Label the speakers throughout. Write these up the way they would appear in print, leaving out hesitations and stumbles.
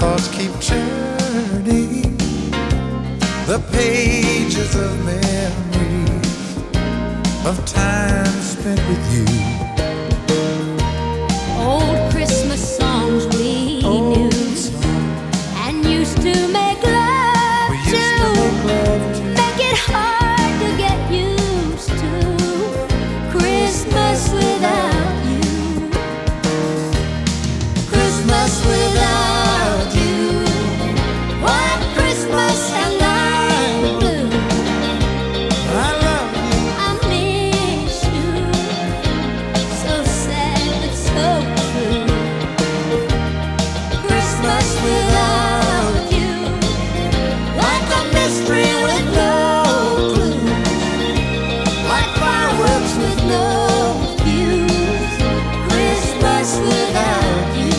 Speaker 1: thoughts keep turning the pages of memories of time spent with you.
Speaker 2: Old Christmas songs we knew and used to make love to, make it hard to get used to Christmas without you. Christmas without you, White Christmas and I'm blue.
Speaker 1: I love you.
Speaker 2: I miss you, so sad but so true. Christmas without you, like a mystery with no clue, like fireworks with no fuse. Christmas without you,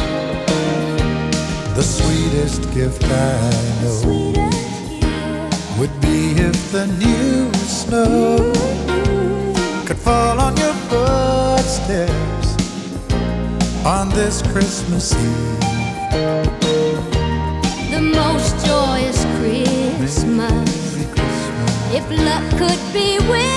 Speaker 1: The sweetest gift I know
Speaker 2: sweetest gift.
Speaker 1: would be if the new snow could fall on your footsteps on this Christmas Eve.
Speaker 2: The most joyous Christmas,
Speaker 1: Merry Christmas.
Speaker 2: if luck could be with